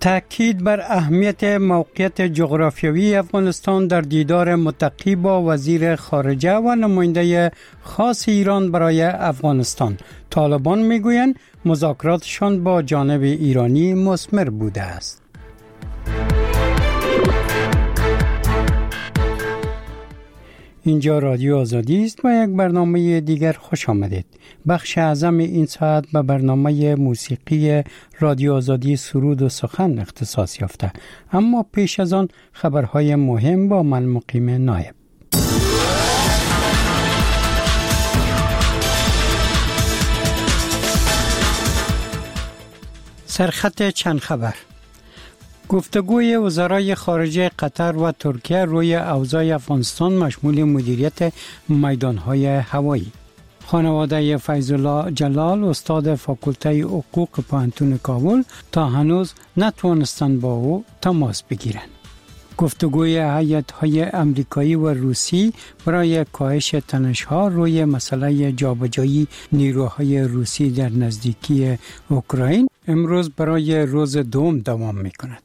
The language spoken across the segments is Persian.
تأکید بر اهمیت موقعیت جغرافیایی افغانستان در دیدار متقی با وزیر خارجه و نماینده خاص ایران برای افغانستان. طالبان میگویند مذاکراتشان با جانب ایرانی مثمر بوده است. اینجا رادیو آزادی است و یک برنامه دیگر خوش آمدید. بخش اعظم این ساعت به برنامه موسیقی رادیو آزادی سرود و سخن اختصاص یافته. اما پیش از آن خبرهای مهم با من مقیم نایب. سرخط چند خبر. گفتگوی وزرای خارجه قطر و ترکیه روی اوضاع افغانستان مشمول مدیریت میدانهای هوایی. خانواده فیض‌الله جلال استاد فاکولته حقوق پوهنتون کابل تا هنوز نتوانستند با او تماس بگیرند. گفتگوی هیئت‌های آمریکایی و روسی برای کاهش تنش‌ها روی مسئله جابجایی نیروهای روسی در نزدیکی اوکراین امروز برای روز دوم دوام می‌کند.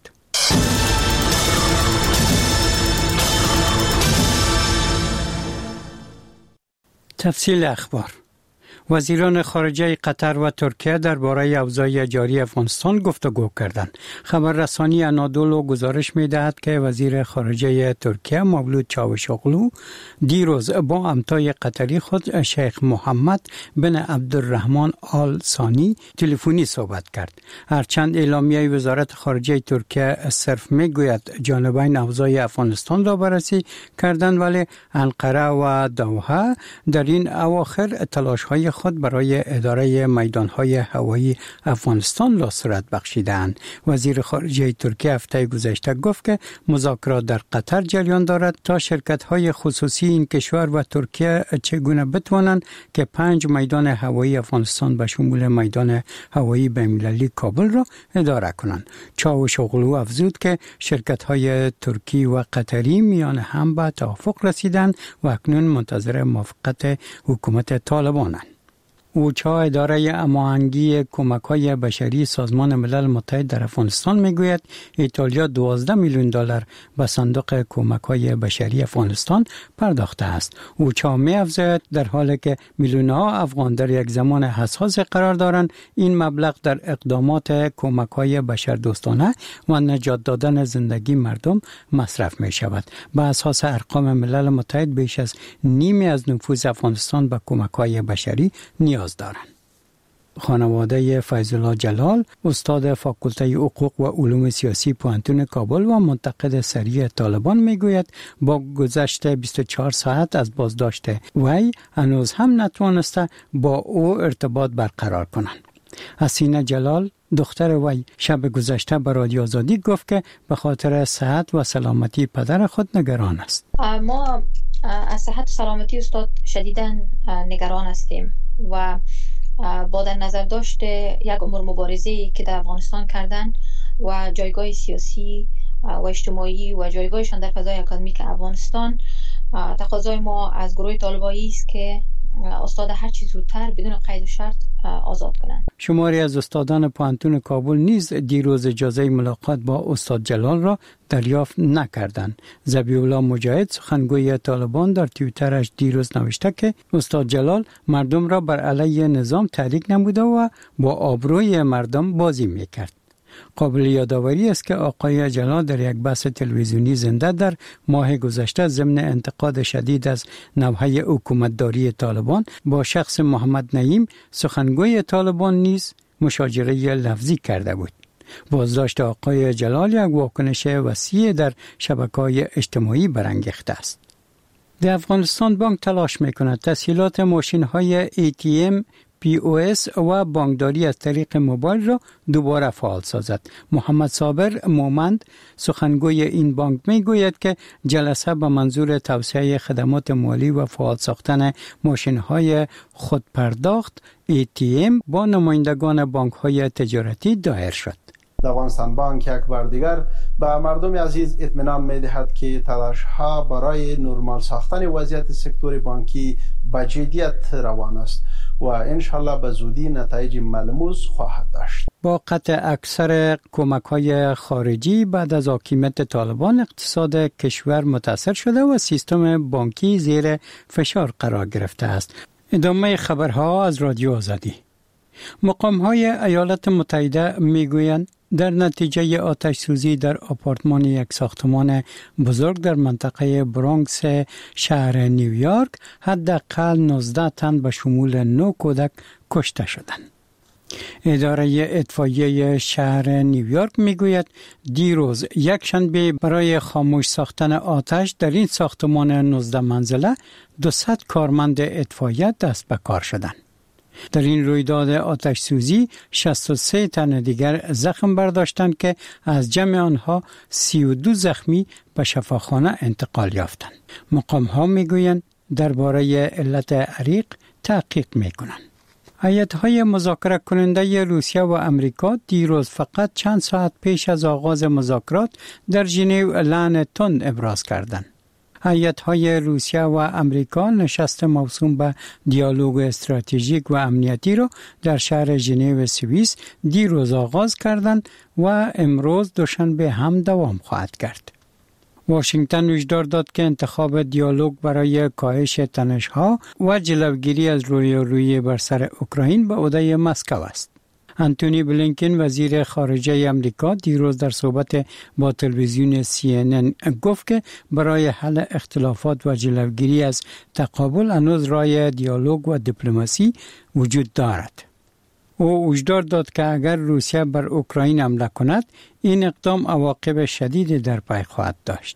تفصیل اخبار. وزیران خارجه قطر و ترکیه درباره اوضاع جاری افغانستان گفتگو کردند. خبررسانی انادولو گزارش می‌دهد که وزیر خارجه ترکیه مولود چاوشاغلو دیروز با همتای قطری خود شیخ محمد بن عبدالرحمن آل ثانی تلفنی صحبت کرد. هرچند اعلامیه وزارت خارجه ترکیه صرف میگوید جانبین اوضاع افغانستان را بررسی کردند، ولی انقره و دوحه در این اواخر تلاش‌های خود برای اداره میدانهای هوایی افغانستان را صورت بخشیدند. وزیر خارجه ترکیه هفته گذشته گفت که مذاکرات در قطر جریان دارد تا شرکت‌های خصوصی این کشور و ترکیه چگونه بتوانند که 5 میدان هوایی افغانستان به شمول میدان هوایی بین‌المللی کابل را اداره کنند. چاوشاغلو افزود که شرکت‌های ترکی و قطری میان هم به توافق رسیدند و اکنون منتظر موافقت حکومت طالبانند. اوچا اداره هماهنگی کمک‌های بشری سازمان ملل متحد در افغانستان میگوید ایتالیا 12 میلیون دلار به صندوق کمک‌های بشری افغانستان پرداخته است. اوچا می‌افزاید در حالی که میلیون‌ها افغان در یک زمان حساس قرار دارند، این مبلغ در اقدامات کمک‌های بشردوستانه و نجات دادن زندگی مردم مصرف می‌شود. به اساس ارقام ملل متحد بیش از نیمی از نفوذ افغانستان به کمک‌های بشری نیاز دارند. خانواده فیض‌الله جلال استاد فاکولته حقوق و علوم سیاسی پوهنتون کابل و منتقد سریع طالبان میگوید با گذشت 24 ساعت از بازداشت وی هنوز هم نتوانسته با او ارتباط برقرار کنند. حسینه جلال دختر وی شب گذشته به رادیو آزادی گفت که به خاطر صحت و سلامتی پدر خود نگران است. ما از صحت و سلامتی استاد شدیداً نگران هستیم و با در نظر داشت یک عمر مبارزه‌ای که در افغانستان کردن و جایگاه سیاسی و اجتماعی و جایگاهشان در فضای اکادمیک افغانستان، تقاضای ما از گروه طالبایی است که استاد هر چیز زودتر بدون قید و شرط آزاد کنند. شماری از استادان پوهنتون کابل نیز دیروز اجازه ملاقات با استاد جلال را دریافت نکردند. ذبیح‌الله مجاهد سخنگوی طالبان در توییترش دیروز نوشته که استاد جلال مردم را بر علیه نظام تحریک نموده و با آبروی مردم بازی میکرد. قابل یادآوری است که آقای جلال در یک بحث تلویزیونی زنده در ماه گذشته ضمن انتقاد شدید از نوحه حکومتداری طالبان با شخص محمد نعیم سخنگوی طالبان نیز مشاجره لفظی کرده بود. بازداشت آقای جلال یک واکنش وسیع در شبکه‌های اجتماعی برانگیخته است. در افغانستان بانک تلاش می‌کند تسهیلات ماشین‌های ATM POS و بانکداری از طریق موبایل را دوباره فعال سازد. محمد صابر مومند سخنگوی این بانک میگوید که جلسه به منظور توسعه خدمات مالی و فعال ساختن ماشین‌های خودپرداخت ATM با نمایندگان بانک‌های تجارتی دایر شد. افغانستان بانک یک بار دیگر به مردم عزیز اطمینان می‌دهد که تلاش‌ها برای نرمال ساختن وضعیت سکتور بانکی با جدیت روان است و انشالله به زودی نتایج ملموس خواهد داشت. با قطع اکثر کمک‌های خارجی بعد از حاکمیت طالبان اقتصاد کشور متاثر شده و سیستم بانکی زیر فشار قرار گرفته است. ادامه خبرها از رادیو آزادی. مقام‌های ایالات متحده می‌گویند در نتیجه آتش سوزی در آپارتمان یک ساختمان بزرگ در منطقه برانکس شهر نیویورک حداقل 19 تن به شمول 9 کودک کشته شدند. اداره اطفائیه شهر نیویورک میگوید دیروز یک شنبه برای خاموش ساختن آتش در این ساختمان 19 منزله 200 کارمند اطفائیه دست به کار شدند. در این رویداد آتش سوزی 63 تن دیگر زخم برداشتند که از جمع آنها 32 زخمی به شفاخانه انتقال یافتند. مقام‌ها میگویند درباره علت حریق تحقیق میکنند. هیئت‌های مذاکره کننده روسیه و امریکا دیروز فقط چند ساعت پیش از آغاز مذاکرات در ژنو لعن تند ابراز کردند. هیئت‌های روسیه و امریکا نشست موسوم به دیالوگ استراتژیک و امنیتی را در شهر ژنو سوئیس دیروز آغاز کردند و امروز دوشنبه هم دوام خواهد کرد. واشنگتن هشدار داد که انتخاب دیالوگ برای کاهش تنش‌ها و جلوگیری از رویارویی بر سر اوکراین به عهده مسکو است. انتونی بلینکن وزیر خارجه امریکا دیروز در صحبت با تلویزیون CNN گفت که برای حل اختلافات و جلوگیری از تقابل هنوز راه دیالوگ و دیپلماسی وجود دارد. او هشدار داد که اگر روسیه بر اوکراین حمله کند این اقدام عواقب شدیدی در پی خواهد داشت.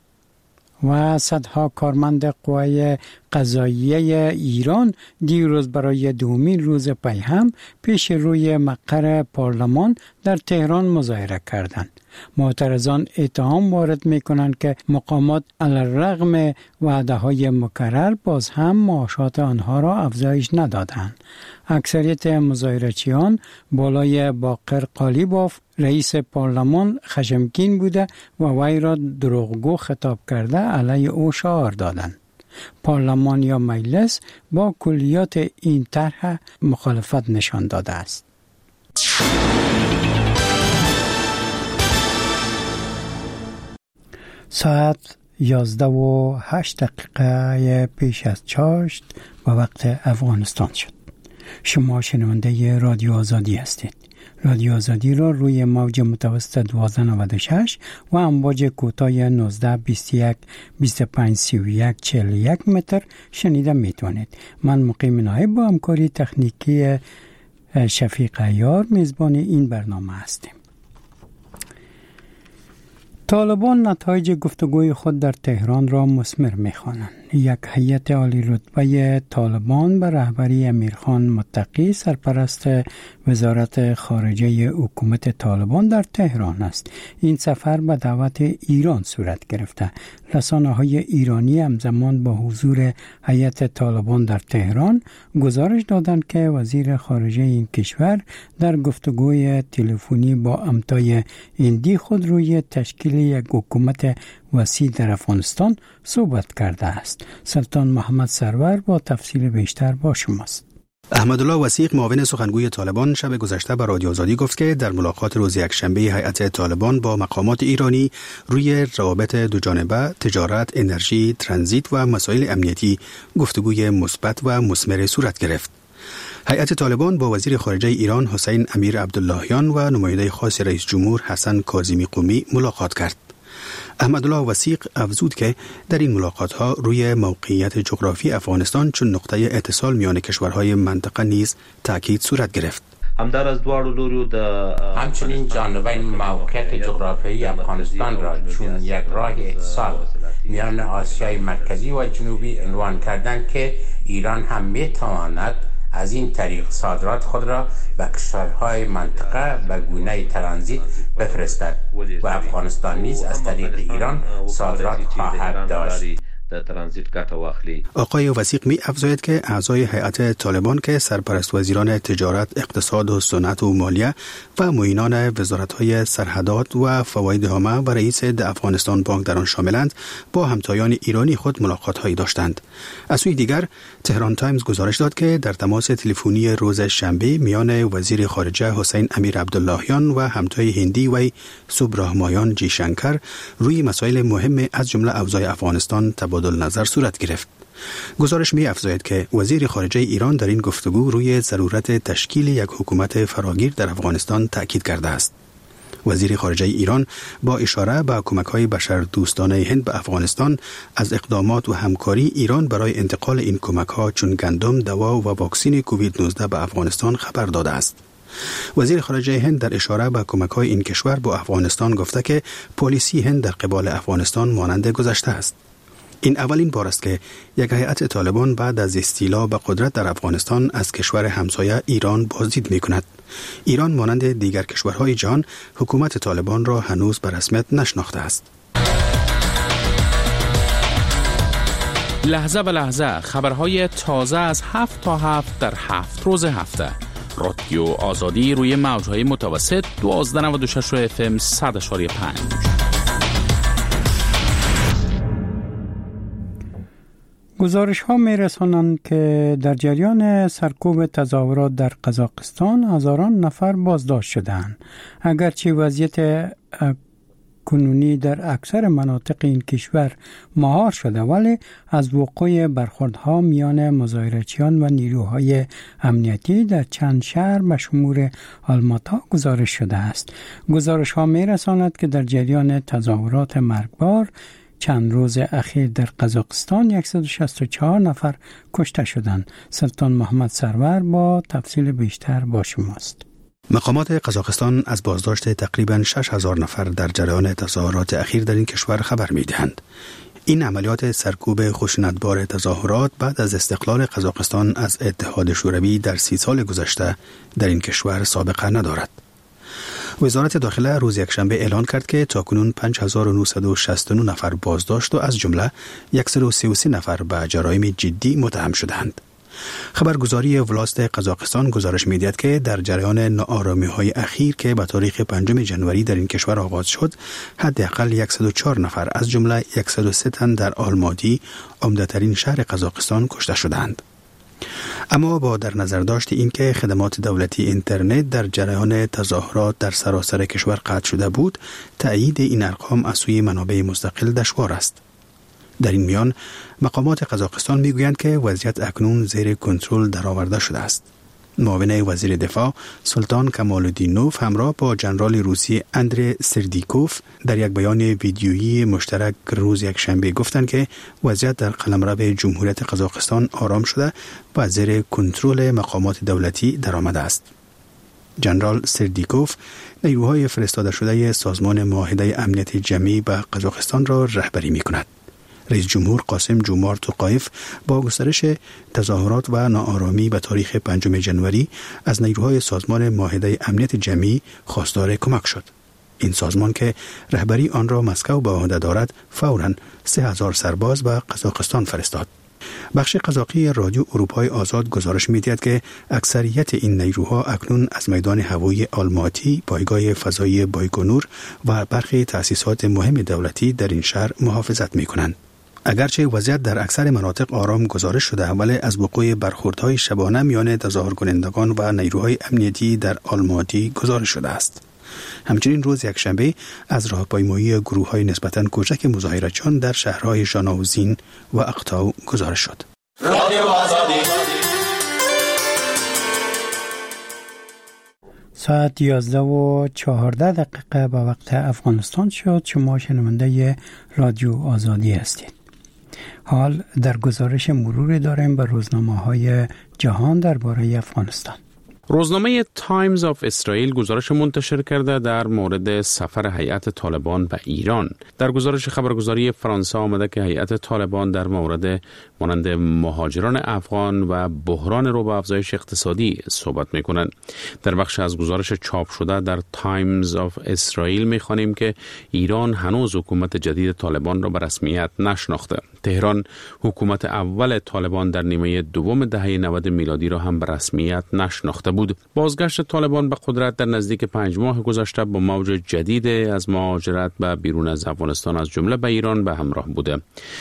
و صدها کارمند قوای قضاییه ایران دیروز برای دومین روز پی هم پیش روی مقر پارلمان در تهران مظاهره کردند. معترضان اتهام وارد می‌کنند که مقامات علی‌رغم وعده‌های مکرر باز هم معاشات آنها را افزایش ندادند. اکثریت مظاهرچیان بالای باقر قالیباف رئیس پارلمان خشمگین بوده و وی را دروغگو خطاب کرده علیه او شعار دادند. پارلمان یا مجلس با کلیات این طرح مخالفت نشان داده است. ساعت 11:08 پیش از چاشت و وقت افغانستان شد. شما شنونده رادیو آزادی هستید. رادیو آزادی را روی موج متوسط 1296 و امواج کوتاه 19 21 25 31 41 متر شنیده میتونید. من مقیم نایب با همکاری تکنیکی شفیق عیار میزبان این برنامه هستیم. طالبان نتایج گفتگوی خود در تهران را مثمر می‌خوانند. یک هیئت عالی رتبه طالبان به رهبری امیرخان متقی سرپرست وزارت خارجه حکومت طالبان در تهران است. این سفر به دعوت ایران صورت گرفته. رسانه‌های ایرانی همزمان با حضور هیئت طالبان در تهران گزارش دادند که وزیر خارجه این کشور در گفتگوی تلفنی با امتای هندی خود روی تشکیل یک حکومت وسیع در افغانستان صحبت کرده است. سلطان محمد سرور با تفصیل بیشتر با شماست. احمدالله وثیق معاون سخنگوی طالبان شب گذشته به رادیو آزادی گفت که در ملاقات روز یکشنبه هیئت طالبان با مقامات ایرانی روی روابط دوجانبه، تجارت، انرژی، ترانزیت و مسائل امنیتی گفتگوی مثبت و مثمر صورت گرفت. هیئت طالبان با وزیر خارجه ایران حسین امیر عبداللهیان و نماینده خاص رئیس جمهور حسن کاظمی قمی ملاقات کرد. احمدالله وثیق افزود که در این ملاقات‌ها روی موقعیت جغرافی افغانستان چون نقطه اتصال میان کشورهای منطقه نیز تاکید صورت گرفت. همچنین جانبین موقعیت جغرافیایی افغانستان را چون یک راه اتصال میان آسیای مرکزی و جنوبی عنوان کردند که ایران هم میتواند از این طریق صادرات خود را به کشورهای منطقه به گونه ترانزیت بفرستد و افغانستان نیز از طریق ایران صادرات خواهد داشت. در ترانزیت ګټه واخلي. آقای وثیق می افزاید که اعضای هیئت طالبان که سرپرست وزیران تجارت، اقتصاد و صنعت و مالیه و معینان وزارت‌های سرحدات و فواید عامه و رئیس افغانستان بانک در آن شاملند با همتایان ایرانی خود ملاقات‌هایی داشتند. از سوی دیگر تهران تایمز گزارش داد که در تماس تلفنی روز شنبه میان وزیر خارجه حسین امیر عبداللهیان و همتای هندی وی سبرامایان جی شنکر روی مسائل مهم از جمله اوضاع افغانستان تبادل نظر صورت گرفت. گزارش می افزاید که وزیر خارجه ایران در این گفتگو روی ضرورت تشکیل یک حکومت فراگیر در افغانستان تأکید کرده است. وزیر خارجه ایران با اشاره به کمک‌های بشردوستانه هند به افغانستان از اقدامات و همکاری ایران برای انتقال این کمک‌ها چون گندم، دوا و واکسن کووید 19 به افغانستان خبر داده است. وزیر خارجه هند در اشاره به کمک‌های این کشور با افغانستان گفته که پالیسی هند در قبال افغانستان مانند گذشته است. این اولین بار است که یک هیئت طالبان بعد از استیلا به قدرت در افغانستان از کشور همسایه ایران بازدید می‌کند. ایران مانند دیگر کشورهای جهان حکومت طالبان را هنوز به رسمیت نشناخته است. لحظه به لحظه خبرهای تازه از 7 تا 7 در 7 روز هفته. رادیو آزادی روی موج‌های متوسط 1296 FM 100.5. گزارش ها می رسانند که در جریان سرکوب تظاهرات در قزاقستان هزاران نفر بازداشت شدند. اگرچه وضعیت کنونی در اکثر مناطق این کشور مهار شده، ولی از وقوع برخوردها میان مظاهرچیان و نیروهای امنیتی در چند شهر به شمول آلماتا گزارش شده است. گزارش ها می رساند که در جریان تظاهرات مرگبار چند روز اخیر در قزاقستان 164 نفر کشته شدند. سلطان محمد سرور با تفصیل بیشتر با شماست. مقامات قزاقستان از بازداشت تقریباً 6000 نفر در جریان تظاهرات اخیر در این کشور خبر می‌دهند. این عملیات سرکوب خشونتبار تظاهرات بعد از استقلال قزاقستان از اتحاد شوروی در 30 سال گذشته در این کشور سابقه ندارد. وزارت داخله روز یکشنبه اعلان کرد که تاکنون 5969 نفر بازداشت و از جمله 133 نفر به جرایم جدی متهم شدند. خبرگزاری ولایت قزاقستان گزارش می‌دهد که در جریان ناآرامی‌های اخیر که به تاریخ 5 ژانویه در این کشور آغاز شد، حداقل 104 نفر از جمله 103 تن در آلماتی، عمده‌ترین شهر قزاقستان، کشته شدند. اما با در نظر داشت این که خدمات دولتی اینترنت در جریان تظاهرات در سراسر کشور قطع شده بود، تأیید این ارقام از سوی منابع مستقل دشوار است. در این میان مقامات قزاقستان میگویند که وضعیت اکنون زیر کنترل درآورده شده است. معاون وزیر دفاع سلطان کمال‌الدینوف همراه با ژنرال روسی اندری سردیکوف در یک بیان ویدیویی مشترک روز یکشنبه گفتند که وضعیت در قلمرو جمهوریت قزاقستان آرام شده و زیر کنترل مقامات دولتی درآمده است. ژنرال سردیکوف نیروهای فرستاده شده سازمان معاهده امنیت جمعی به قزاقستان را رهبری می‌کند. رئیس جمهور قاسم جومارت توقایف با گسترش تظاهرات و ناآرامی به تاریخ 5 ژانویه از نیروهای سازمان معاهده امنیت جمعی خواستار کمک شد. این سازمان که رهبری آن را مسکو به عهده دارد، فوراً 3000 سرباز به قزاقستان فرستاد. بخش قزاقی رادیو اروپای آزاد گزارش می‌دهد که اکثریت این نیروها اکنون از میدان هوایی آلماتی، پایگاه فضایی بایکونور و برخی تأسیسات مهم دولتی در این شهر محافظت می‌کنند. اگرچه وضعیت در اکثر مناطق آرام گزارش شده، ولی از وقوع برخوردهای شبانه میان تظاهرکنندگان و نیروهای امنیتی در آلماتی گزارش شده است. همچنین روز یکشنبه از راهپیمایی گروه‌های نسبتاً کوچک مظاهرچیان در شهرهای ژاناوزین و اقتاو گزارش شد. ساعت 11:14 به وقت افغانستان شد. شما شنونده رادیو آزادی هستید. حال در گزارش مروری داریم به روزنامه‌های جهان درباره افغانستان. روزنامه تایمز آف اسرائیل گزارش منتشر کرده در مورد سفر هیئت طالبان به ایران. در گزارش خبرگزاری فرانسه آمده که هیئت طالبان در مورد مانند مهاجران افغان و بحران رو به افزایش اقتصادی صحبت می‌کنند. در بخش از گزارش چاپ شده در تایمز آف اسرائیل می‌خوانیم که ایران هنوز حکومت جدید طالبان را به رسمیت نشناخته. تهران حکومت اول طالبان در نیمه دوم دهه 90 میلادی را هم به رسمیت نشناخته بود. بازگشت طالبان به قدرت در نزدیک 5 ماه گذشته با موج جدید از مهاجرت به بیرون از افغانستان از جمله به ایران به همراه بوده.